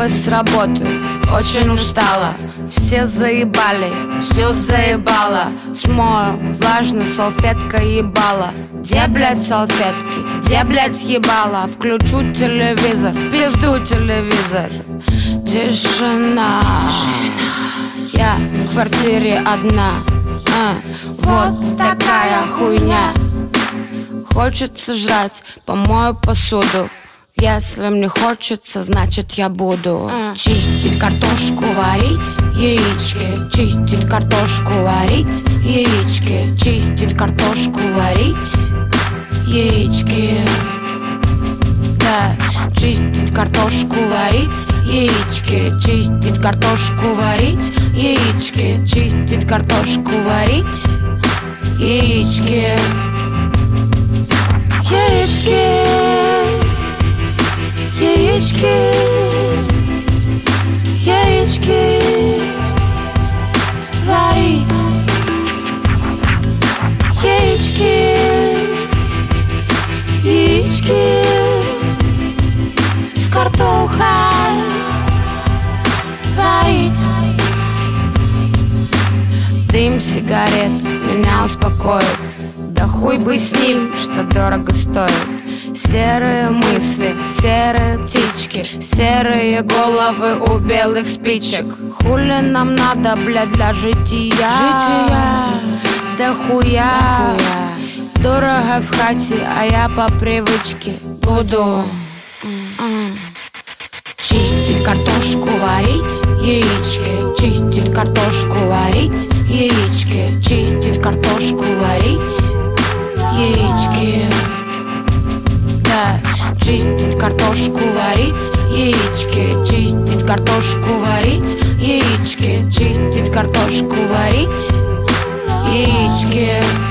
Вернулась с работы, очень устала. Все заебали, все заебало. Смою, влажно, салфетка ебала. Где, блядь, салфетки? Где, блядь, ебала? Включу телевизор, в пизду телевизор. Тишина. Я в квартире одна. Вот такая хуйня. Хочется жрать, помою посуду. Если мне хочется, значит я буду чистить картошку, варить яички. Чистить картошку, варить яички. Чистить картошку, варить яички. Да, чистить картошку, варить яички. Чистить картошку, варить яички. Чистить картошку, варить яички. Яички. Яички, яички варить. Яички, яички с картохой варить. Дым сигарет меня успокоит. Да хуй бы с ним, что дорого стоит. Серые мысли, серые птички, серые головы у белых спичек. Хули нам надо, блядь, для жития? Да хуя. Дорого в хате, а я по привычке буду чистить картошку, варить яички. Чистить картошку, варить яички. Чистить картошку, варить яички. Чистить картошку, варить яички. Чистить картошку, варить яички. Чистить картошку, варить яички.